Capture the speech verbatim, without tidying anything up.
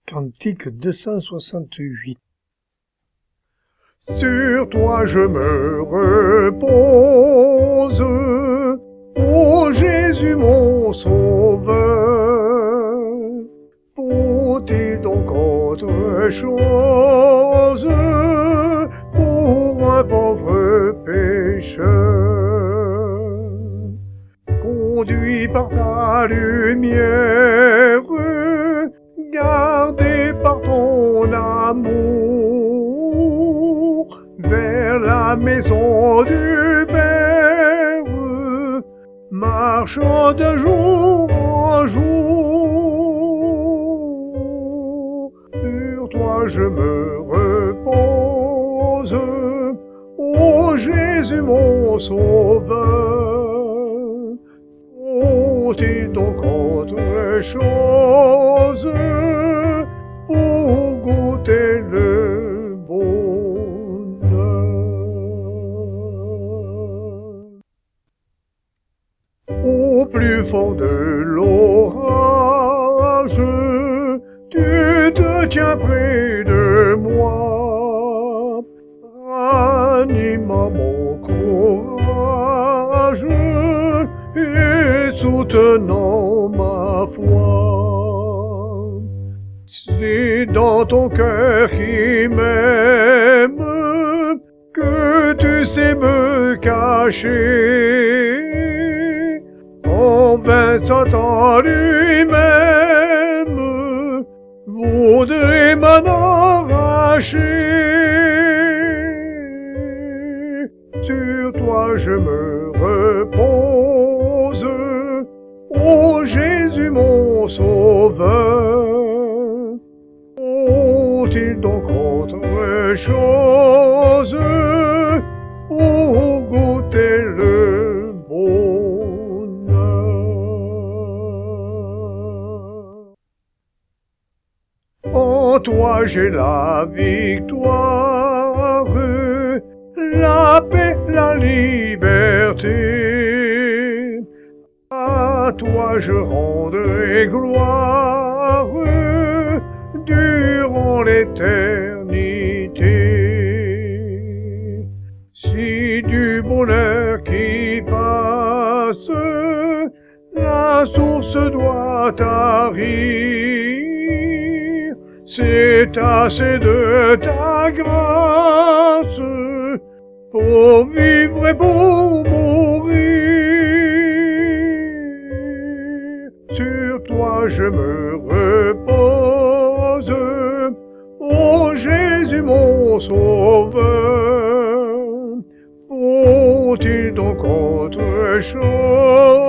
Cantique deux cent soixante-huit. Sur toi je me repose, ô Jésus mon sauveur. Faut-il donc autre chose pour un pauvre pécheur? Conduit par ta lumière, gardé par ton amour, vers la maison du Père, marchant de jour en jour. Sur toi je me repose, ô Jésus mon sauveur. Faut-il donc autre chose pour goûter le bonheur? Au plus fort de l'orage, tu te tiens près de moi, ranimant mon courage et soutenant ma foi. C'est dans ton cœur qui m'aime que tu sais me cacher. En vain Satan lui-même voudrait m'en arracher. Sur toi je me repose, ô Jésus mon sauveur. Faut-il donc autre chose pour goûter le bonheur? En toi j'ai la victoire, la paix, la liberté. À toi je rendrai gloire durant l'éternité. Si du bonheur qui passe la source doit tarir, c'est assez de ta grâce pour vivre et pour mourir. Sur toi je me repose, ô Jésus mon sauveur. Faut-il donc autre chose